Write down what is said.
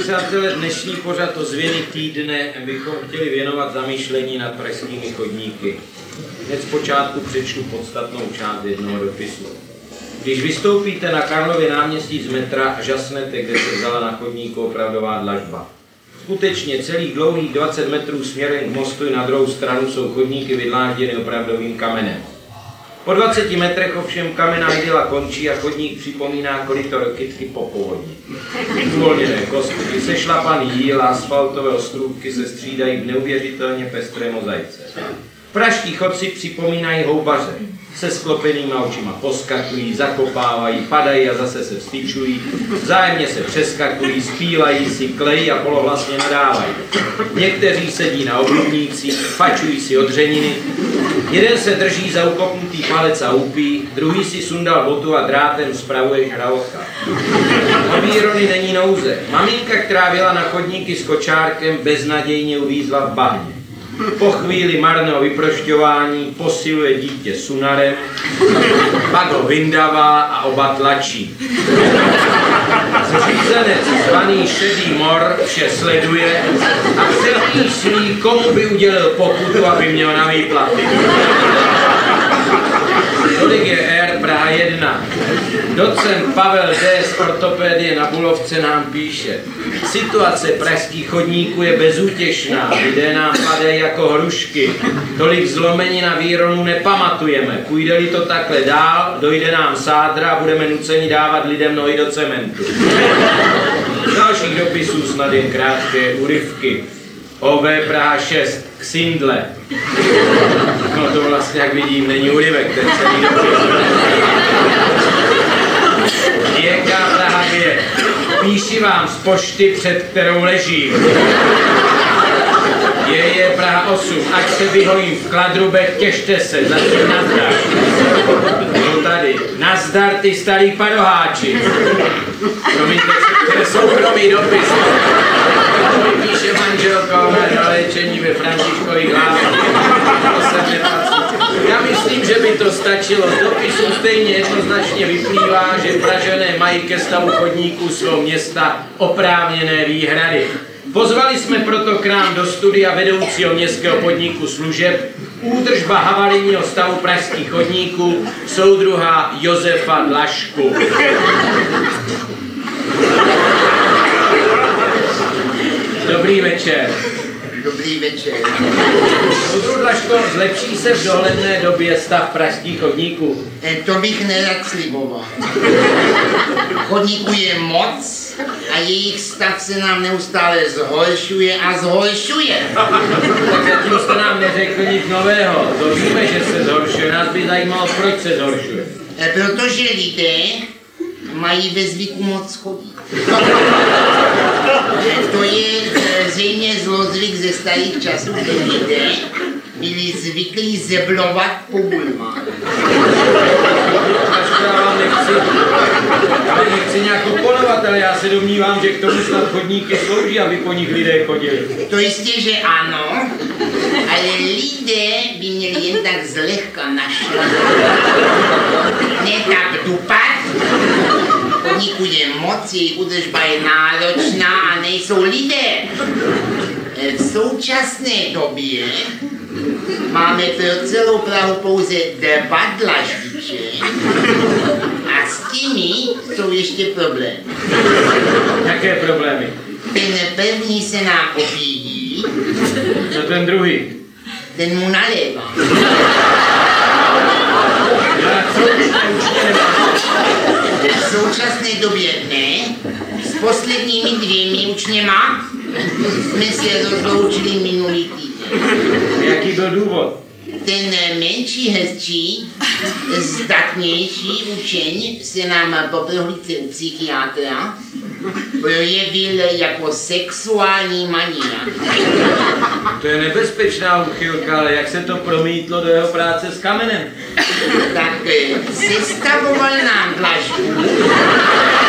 přátelé, dnešní pořad ozvěny týdne bychom chtěli věnovat zamýšlení nad pražskými chodníky. Hned zpočátku přečtu podstatnou část jednoho dopisu. Když vystoupíte na Karlově náměstí z metra, žasnete, kde se vzala na chodníku opravdová dlažba. Skutečně celých dlouhých 20 metrů směrem k mostu i na druhou stranu jsou chodníky vydlážděny opravdovým kamenem. Po 20 metrech ovšem kamenná idyla končí a chodník připomíná koryto kytky po povodni. Uvolněné kostky, sešlapaný jíl a asfaltové ostrůvky se střídají v neuvěřitelně pestré mozaice. Pražští chodci připomínají houbaře. Se sklopenýma očima poskakují, zakopávají, padají a zase se vstyčují, vzájemně se přeskakují, zpívají si, klejí a polohlasně nadávají. Někteří sedí na obludnících, fačují si odřeniny, jeden se drží za ukopnutý palec a úpí, druhý si sundal botu a drátem spravuje žraloka. O výrony není nouze. Maminka, která byla na chodníky s kočárkem, beznadějně uvízla v bahně. Po chvíli marného vyprošťování posiluje dítě sunarem, pak ho vyndává a oba tlačí. Zřízenec zvaný Šedý mor vše sleduje a přemýšlí, komu by udělil pokutu, aby měl na výplaty. Tolik je Air Praha 1. Docent Pavel D. z ortopédie na Bulovce nám píše: situace pražských chodníků je bezútěšná, lidé nám padají jako hrušky, tolik zlomení na výronu nepamatujeme, půjde-li to takhle dál, dojde nám sádra a budeme nuceni dávat lidem nohy do cementu. Z dalších dopisů snad jen krátké úryvky. OV Praha 6, k Sindle. No to vlastně, jak vidím, není úryvek, ten celý dopis. JK Praha 2, píši vám z pošty, před kterou ležím. Je Praha 8, ať se vyhojím v Kladrubech, těšte se, zatím nazdar. No tady, nazdar ty starý padoháči. Promiňte, to je soukromý dopis. Píše manželka na léčení ve Františkových Lázních. Já myslím, že by to stačilo. Z dopisu stejně jednoznačně vyplývá, že Pražané mají ke stavu chodníků svého města oprávněné výhrady. Pozvali jsme proto k nám do studia vedoucího městského podniku služeb údržba havarijního stavu pražských chodníků soudruha Josefa Dlažku. Dobrý večer. Dobrý večer. Soudruh Dlažko, zlepší se v dohledné době stav pražských chodníků? To bych nerad sliboval. Chodníků je moc a jejich stav se nám neustále zhoršuje a zhoršuje. Tak zatím jste nám neřekl nic nového. To víme, že se zhoršuje. Nás by zajímalo, proč se zhoršuje. Protože lidé mají ve zvyku moc chodit. To je zřejmě zlozvyk ze starých časů, kdy lidé byli zvyklí zeblovat po bulvách. Já vám nechci nějak oponovat, ale já se domnívám, že k tomu snad chodníky slouží, aby po nich lidé chodili. To jistě, že ano, ale lidé by měli jen tak zlehka našlapat. Ne tak dupat. Chodníků je moc, jejich údržba je náročná a nejsou lidé. V současné době máme pro celou Prahu pouze 2 dlaždiče a s těmi jsou ještě problémy. Jaké problémy? Ten první se nám opíjí. Co ten druhý? Ten mu nalévá. V současné době ne, s posledními 2 učněma jsme se rozloučili minulý týden. Jaký byl důvod? Ten menší, hezčí, zdatnější učeň se nám po prohlídce u psychiatra projevil jako sexuální mania. To je nebezpečná úchylka, ale jak se to promítlo do jeho práce s kamenem? Tak sestavoval nám dlažbu